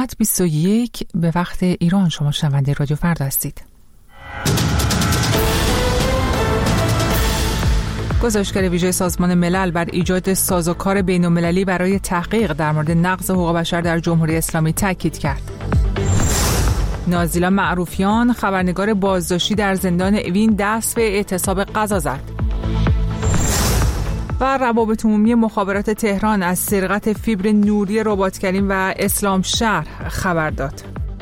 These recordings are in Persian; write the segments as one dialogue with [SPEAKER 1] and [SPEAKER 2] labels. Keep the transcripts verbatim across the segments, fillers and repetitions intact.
[SPEAKER 1] ساعت بیست و یک به وقت ایران. شما شنونده رادیو فردا هستید. گزارشگر ویژه سازمان ملل بر ایجاد سازوکار بین‌المللی برای تحقیق در مورد نقض حقوق بشر در جمهوری اسلامی تاکید کرد. نازیلا معروفیان خبرنگار بازداشتی در زندان اوین دست به اعتصاب غذا زد. و روابط عمومی مخابرات تهران از سرقت فیبر نوری رباط کریم و اسلام شهر خبر داد.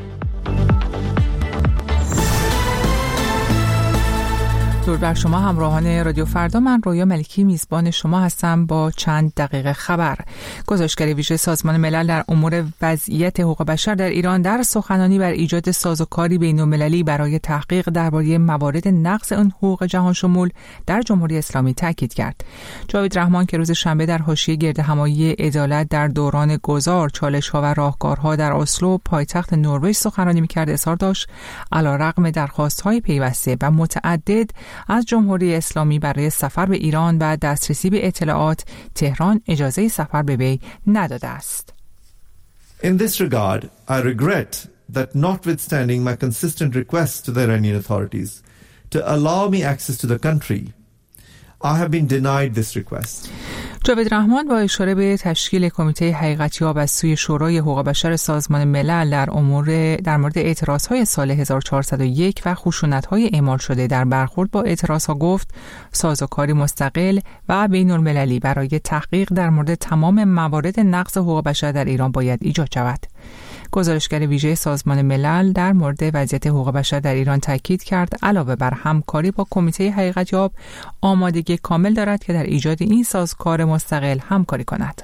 [SPEAKER 1] درود بر شما همراهان رادیو فردا، من رویا ملکی میزبان شما هستم با چند دقیقه خبر. گزارشگر ویژه سازمان ملل در امور وضعیت حقوق بشر در ایران در سخنرانی بر ایجاد سازوکاری بین‌المللی برای تحقیق درباره موارد نقض آن حقوق جهان شمول در جمهوری اسلامی تاکید کرد. جاوید رحمان که روز شنبه در حاشیه گردهمایی عدالت در دوران گذار، چالش‌ها و راهکارها در اسلو پایتخت نروژ سخنرانی می‌کرد، اظهار داشت علیرغم درخواست‌های پیوسته و متعدد از جمهوری اسلامی برای سفر به ایران و دسترسی به اطلاعات، تهران اجازه سفر به وی نداده است.
[SPEAKER 2] In this regard, I regret that notwithstanding my consistent requests to the Iranian authorities to allow me access to the country, I have been denied this request.
[SPEAKER 1] جاوید رحمان با اشاره به تشکیل کمیته حقیقتیاب از سوی شورای حقوق بشر سازمان ملل در امور در مورد اعتراضهای سال هزار و چهارصد و یک و خشونت‌های اعمال شده در برخورد با اعتراضها گفت سازوکاری مستقل و بین‌المللی برای تحقیق در مورد تمام موارد نقض حقوق بشر در ایران باید ایجاد شود. گزارشگر ویژه سازمان ملل در مورد وضعیت حقوق بشر در ایران تاکید کرد علاوه بر همکاری با کمیته حقیقتیاب، آمادگی کامل دارد که در ایجاد این سازوکار مستقل همکاری کند.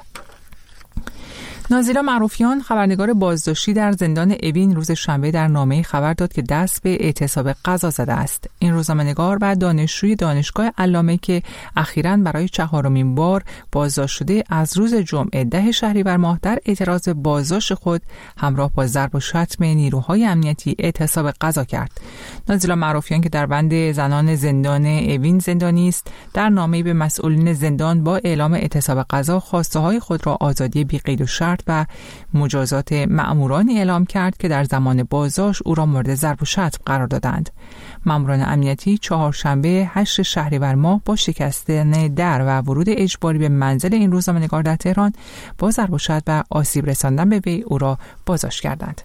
[SPEAKER 1] نازیلا معروفیان خبرنگار بازداشتی در زندان اوین روز شنبه در نامه‌ای خبر داد که دست به اعتصاب غذا زده است. این روزنامه‌نگار و دانشجوی دانشگاه علامه که اخیراً برای چهارمین بار بازداشت شده، از روز جمعه ده شهریور ماه در اعتراض بازداشت خود همراه با ضرب و شتم نیروهای امنیتی اعتصاب غذا کرد. نازیلا معروفیان که در بند زنان زندان اوین زندانی است، در نامه‌ای به مسئولین زندان با اعلام اعتصاب غذا خواسته‌های خود را آزادی بی قید و شرط و مجازات مأمورانی اعلام کرد که در زمان بازداشت او را مورد ضرب و شتم قرار دادند. مأموران امنیتی چهارشنبه هشت شهریور ماه با شکستن در و ورود اجباری به منزل این روزنامه‌نگار در تهران با ضرب و شتم و آسیب رساندن به وی او را بازداشت کردند.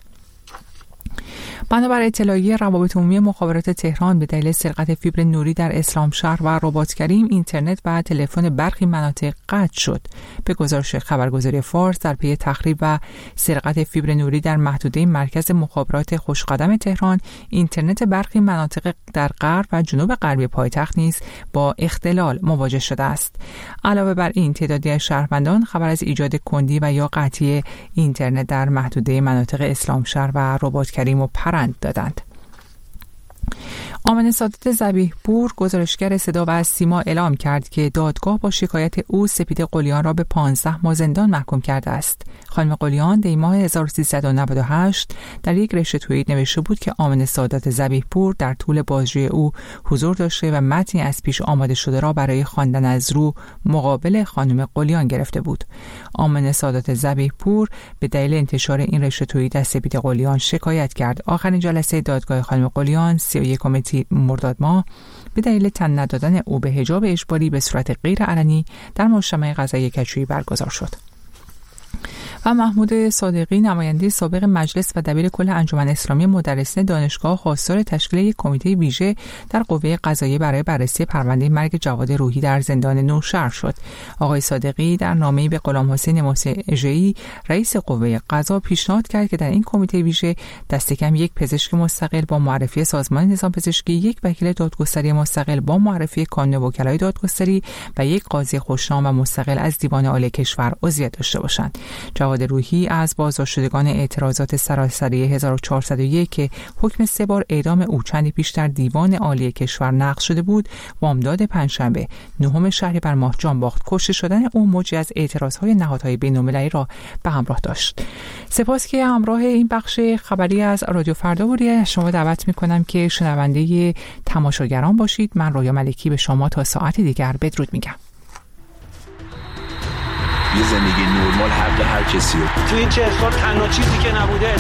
[SPEAKER 1] بنابر اطلاعیه روابط عمومی مخابرات تهران به دلیل سرقت فیبر نوری در اسلام شهر و رباط کریم، اینترنت و تلفن برخی مناطق قطع شد. به گزارش خبرگزاری فارس، در پی تخریب و سرقت فیبر نوری در محدوده مرکز مخابرات خوشقدم تهران، اینترنت برخی مناطق در غرب و جنوب غربی پایتخت نیز با اختلال مواجه شده است. علاوه بر این، تعدادی از شهروندان خبر از ایجاد کندی و یا قطعی اینترنت در محدوده مناطق اسلام شهر و رباط کریم و پرند دادند. آمنه سادات ذبیح پور، گزارشگر صدا و سیما، اعلام کرد که دادگاه با شکایت او سپید قلیان را به پانزده ماه زندان محکوم کرده است. خانم قلیان دی ماه هزار و سیصد و نود و هشت در یک رشته توییت نوشته بود که آمنه سادات ذبیح پور در طول بازجویی او حضور داشته و متنی از پیش آماده شده را برای خواندن از رو مقابل خانم قلیان گرفته بود. آمنه سادات ذبیح پور به دلیل انتشار این رشته توییت از سپید قلیان شکایت کرد. آخرین جلسه دادگاه خانم قلیان سی و یکم مرداد ماه به دلیل تن ندادن او به حجاب اجباری به صورت غیر علنی در مجتمع قضایی کشویی برگزار شد. و محمود صادقی، نماینده سابق مجلس و دبیر کل انجمن اسلامی مدرسین دانشگاه، خواستار تشکیل یک کمیته ویژه در قوه قضاییه برای بررسی پرونده مرگ جواد روحی در زندان نوشهر شد. آقای صادقی در نامه‌ای به غلام حسین موسعی، رئیس قوه قضا، پیشنهاد کرد که در این کمیته ویژه دست کم یک پزشک مستقل با معرفی سازمان نظام پزشکی، یک وکیل دادگستری مستقل با معرفی کانون وکلای دادگستری و یک قاضی خوشنام و مستقل از دیوان عالی کشور عضویت داشته باشند. جواد روحی از بازداشت شدگان اعتراضات سراسری هزار و چهارصد و یک که حکم سه بار اعدام او چندی پیش در دیوان عالی کشور نقض شده بود، بامداد پنجشنبه نهم شهریور ماه جان باخت. کشته شدن او موجی از اعتراضهای نهادهای بین‌المللی را به همراه داشت. سپاس که همراه این بخش خبری از رادیو فردا بودید. شما دعوت می‌کنم که شنونده تماشاگران باشید. من رویا ملکی به شما تا ساعت دیگر بدرود میگم.
[SPEAKER 3] یه زندگی نرمال حق هر کسی رو.
[SPEAKER 4] تو این چهل سال تنها چیزی که نبوده